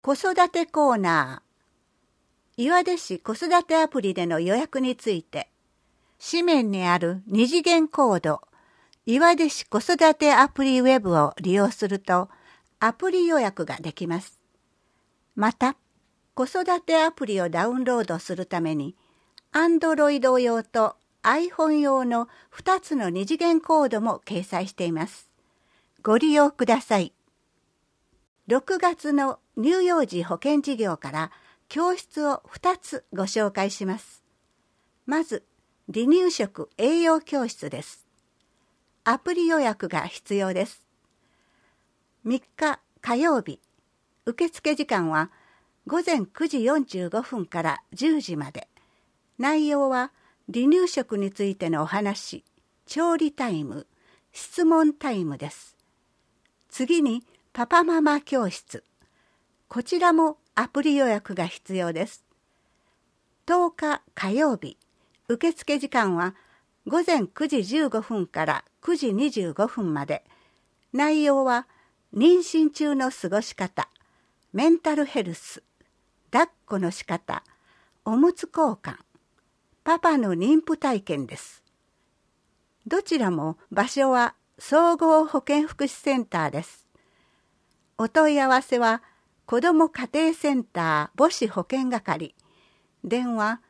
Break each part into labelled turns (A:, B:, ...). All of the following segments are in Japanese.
A: 子育てコーナー。岩出市子育てアプリでの予約について、紙面にある二次元コード、岩出市子育てアプリウェブを利用すると、アプリ予約ができます。また、子育てアプリをダウンロードするために、Android 用と iPhone 用の2つの二次元コードも掲載しています。ご利用ください。6月の乳幼児保健事業から教室を2つご紹介します。まず、離乳食栄養教室です。アプリ予約が必要です。3日火曜日、受付時間は午前9時45分から10時まで。内容は離乳食についてのお話、調理タイム、質問タイムです。次にパパママ教室。こちらもアプリ予約が必要です。10日火曜日、受付時間は午前9時15分から9時25分まで。内容は妊娠中の過ごし方、メンタルヘルス、抱っこの仕方、おむつ交換、パパの妊婦体験です。どちらも場所は総合保健福祉センターです。お問い合わせは子ども家庭センター母子保健係、電話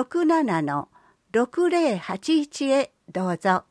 A: 67-6081 へどうぞ。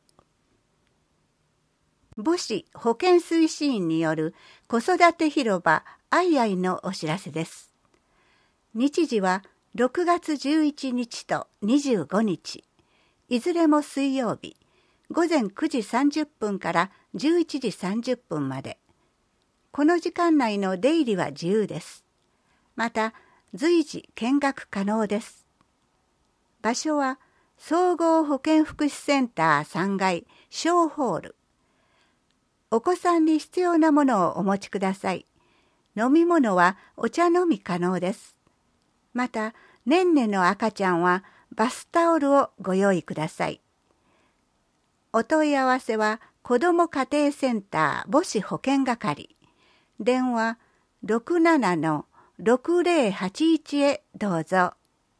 A: 母子保健推進員による子育て広場あいあいのお知らせです。日時は6月11日と25日、いずれも水曜日、午前9時30分から11時30分まで。この時間内の出入りは自由です。また、随時見学可能です。場所は、総合保健福祉センター3階小ホール。お子さんに必要なものをお持ちください。飲み物はお茶飲み可能です。また、ねんねの赤ちゃんはバスタオルをご用意ください。お問い合わせは、子ども家庭センター母子保健係。電話 67-6081 へどうぞ。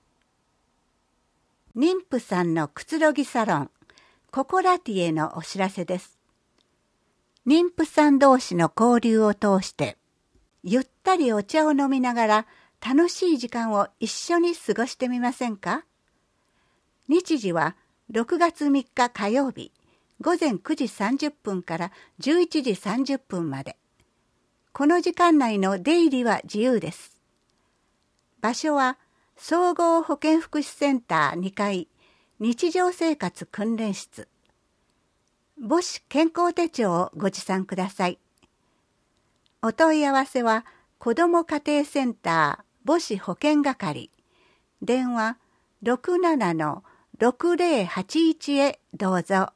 A: 妊婦さんのくつろぎサロン、ココラティエのお知らせです。妊婦さん同士の交流を通して、ゆったりお茶を飲みながら楽しい時間を一緒に過ごしてみませんか？日時は6月3日火曜日、午前9時30分から11時30分まで。この時間内の出入りは自由です。場所は総合保健福祉センター2階日常生活訓練室。母子健康手帳をご持参ください。お問い合わせは子ども家庭センター母子保健係。電話 67-6081 へどうぞ。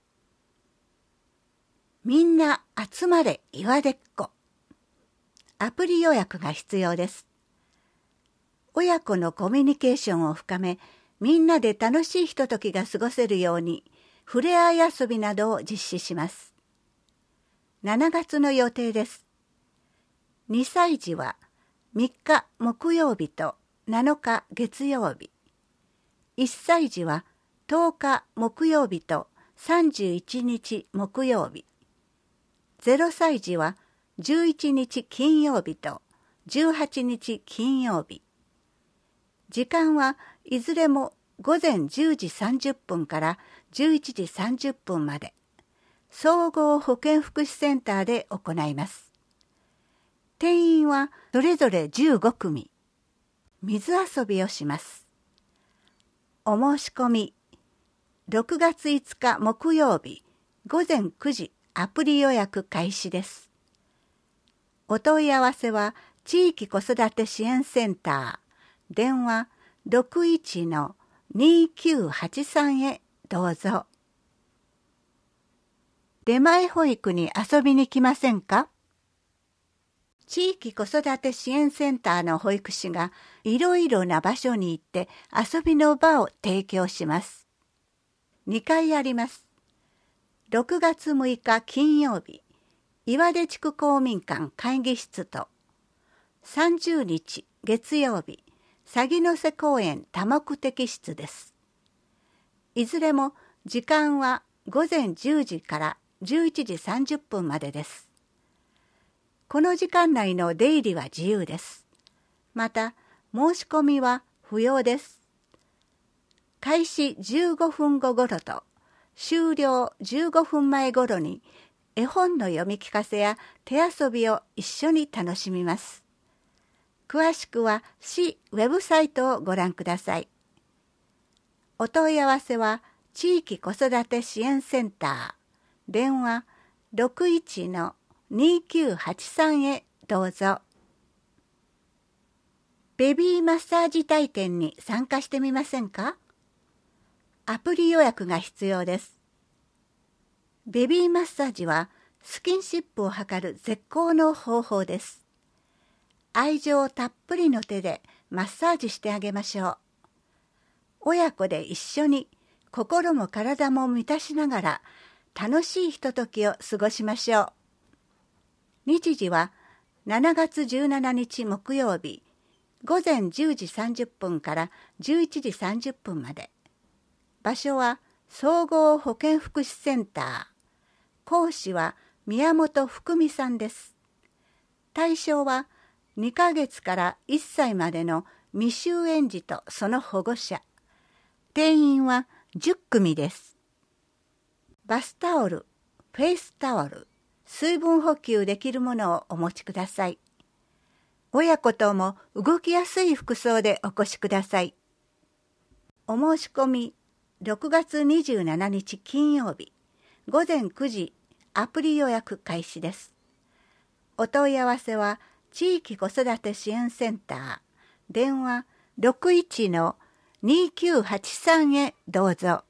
A: みんな集まれ岩出っ子。アプリ予約が必要です。親子のコミュニケーションを深め、みんなで楽しいひとときが過ごせるように、ふれあい遊びなどを実施します。7月の予定です。2歳児は3日木曜日と7日月曜日。1歳児は10日木曜日と31日木曜日。0歳児は11日金曜日と18日金曜日。時間はいずれも午前10時30分から11時30分まで。総合保健福祉センターで行います。定員はそれぞれ15組。水遊びをします。お申し込み、6月5日木曜日午前9時アプリ予約開始です。お問い合わせは地域子育て支援センター、電話 61-2983 へどうぞ。出前保育に遊びに来ませんか？地域子育て支援センターの保育士がいろいろな場所に行って遊びの場を提供します。2回あります。6月6日金曜日、岩出地区公民館会議室と、 30日月曜日、鷺の瀬公園多目的室です。いずれも時間は午前10時から11時30分までです。この時間内の出入りは自由です。また、申し込みは不要です。開始15分後頃と終了15分前頃に絵本の読み聞かせや手遊びを一緒に楽しみます。詳しくは市ウェブサイトをご覧ください。お問い合わせは地域子育て支援センター、電話 61-2983 へどうぞ。ベビーマッサージ体験に参加してみませんか？アプリ予約が必要です。ベビーマッサージはスキンシップを図る絶好の方法です。愛情たっぷりの手でマッサージしてあげましょう。親子で一緒に心も体も満たしながら楽しいひとときを過ごしましょう。日時は7月17日木曜日、午前10時30分から11時30分まで。場所は総合保健福祉センター。講師は宮本福美さんです。対象は2ヶ月から1歳までの未就園児とその保護者。定員は10組です。バスタオル、フェイスタオル、水分補給できるものをお持ちください。親子とも動きやすい服装でお越しください。お申し込み6月27日金曜日午前9時アプリ予約開始です。お問い合わせは地域子育て支援センター、電話 61-2983 へどうぞ。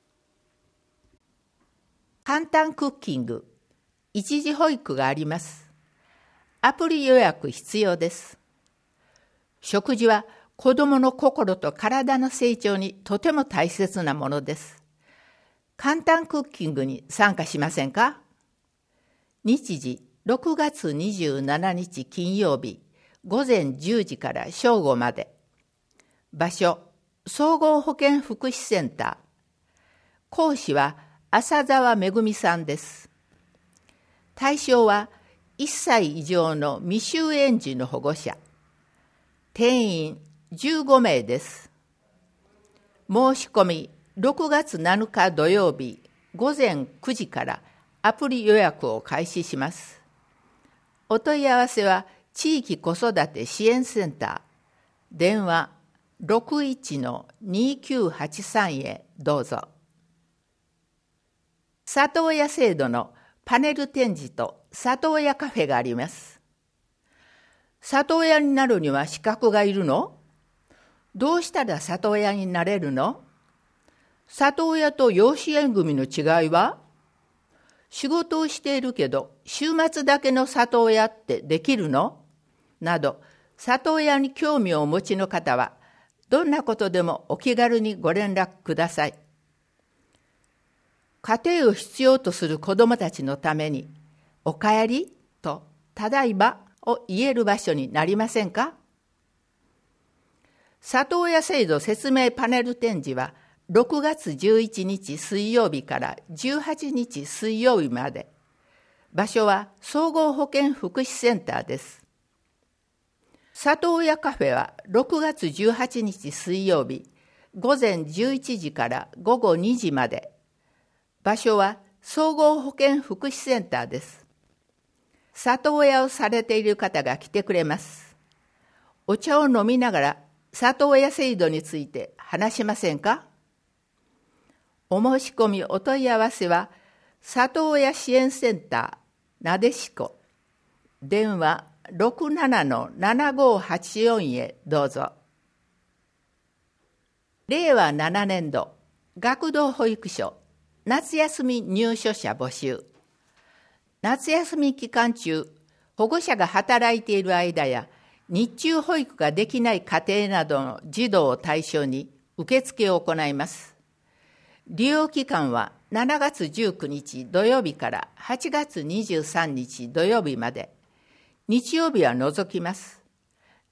B: 簡単クッキング、一時保育があります。アプリ予約必要です。食事は子どもの心と体の成長にとても大切なものです。簡単クッキングに参加しませんか？日時6月27日金曜日午前10時から正午まで。場所、総合保健福祉センター。講師は浅澤めぐみさんです。対象は1歳以上の未就園児の保護者。定員15名です。申し込み6月7日土曜日午前9時からアプリ予約を開始します。お問い合わせは地域子育て支援センター、電話 61-2983 へどうぞ。里親制度のパネル展示と里親カフェがあります。里親になるには資格がいるの？どうしたら里親になれるの？里親と養子縁組の違いは？仕事をしているけど週末だけの里親ってできるの？など、里親に興味をお持ちの方はどんなことでもお気軽にご連絡ください。家庭を必要とする子どもたちのためにおかえりとただいまを言える場所になりませんか？里親制度説明パネル展示は6月11日水曜日から18日水曜日まで。場所は総合保健福祉センターです。里親カフェは6月18日水曜日午前11時から午後2時まで。場所は総合保健福祉センターです。里親をされている方が来てくれます。お茶を飲みながら里親制度について話しませんか？お申し込みお問い合わせは里親支援センターなでしこ、電話 67-7584 へどうぞ。令和7年度学童保育所夏休み入所者募集。夏休み期間中、保護者が働いている間や日中保育ができない家庭などの児童を対象に受付を行います。利用期間は7月19日土曜日から8月23日土曜日まで。日曜日は除きます。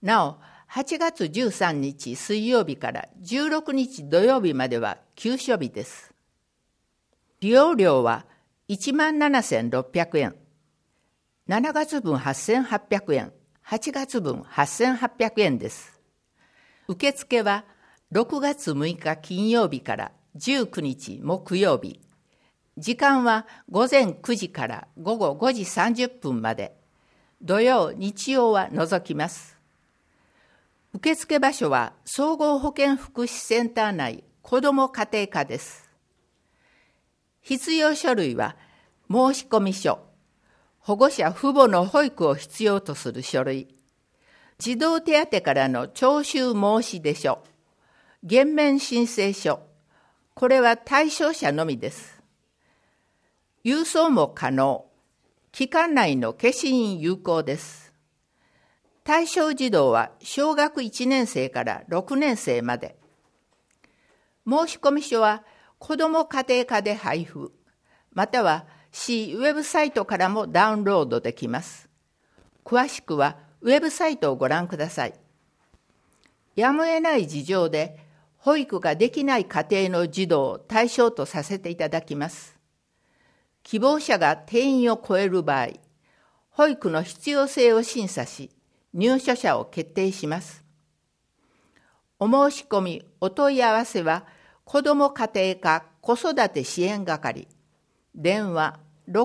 B: なお、8月13日水曜日から16日土曜日までは休所日です。利用料は17,600円。7月分8,800円、8月分8,800円です。受付は6月6日金曜日から19日木曜日。時間は午前9時から午後5時30分まで。土曜、日曜は除きます。受付場所は総合保健福祉センター内子ども家庭科です。必要書類は申込書、保護者父母の保育を必要とする書類、児童手当からの徴収申出書、減免申請書、これは対象者のみです。郵送も可能、期間内の消印有効です。対象児童は小学1年生から6年生まで。申込書は子ども家庭科で配布、または市ウェブサイトからもダウンロードできます。詳しくはウェブサイトをご覧ください。やむを得ない事情で保育ができない家庭の児童を対象とさせていただきます。希望者が定員を超える場合、保育の必要性を審査し、入所者を決定します。お申し込み、お問い合わせは、子ども家庭科子育て支援係、電話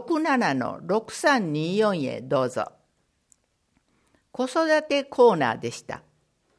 B: 67-6324 へどうぞ。子育てコーナーでした。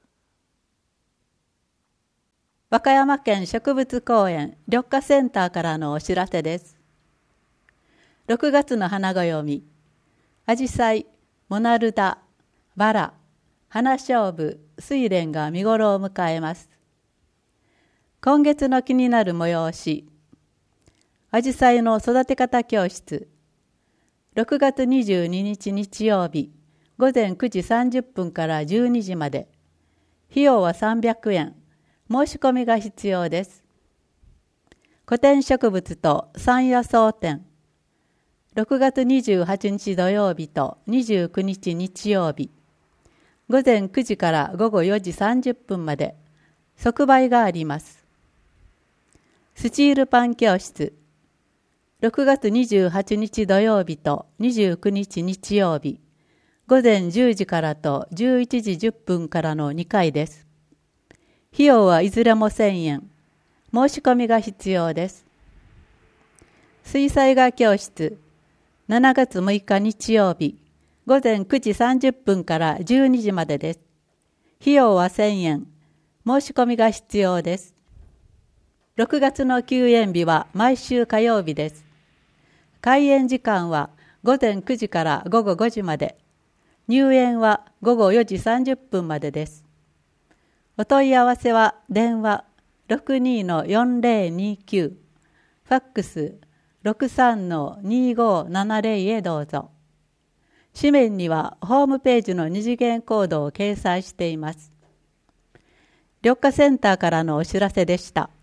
C: 和歌山県植物公園緑化センターからのお知らせです。6月の花暦、アジサイ、モナルダ、バラ、花菖蒲、睡蓮が見頃を迎えます。今月の気になる催し、アジサイの育て方教室、6月22日日曜日、午前9時30分から12時まで、費用は300円、申し込みが必要です。古典植物と山野草展、6月28日土曜日と29日日曜日、午前9時から午後4時30分まで即売があります。スチールパン教室、6月28日土曜日と29日日曜日、午前10時からと11時10分からの2回です。費用はいずれも1000円。申し込みが必要です。水彩画教室、7月6日日曜日、午前9時30分から12時までです。費用は1000円。申し込みが必要です。6月の休園日は毎週火曜日です。開園時間は午前9時から午後5時まで。入園は午後4時30分までです。お問い合わせは電話 62-4029、ファックス 63-2570 へどうぞ。紙面にはホームページの二次元コードを掲載しています。緑化センターからのお知らせでした。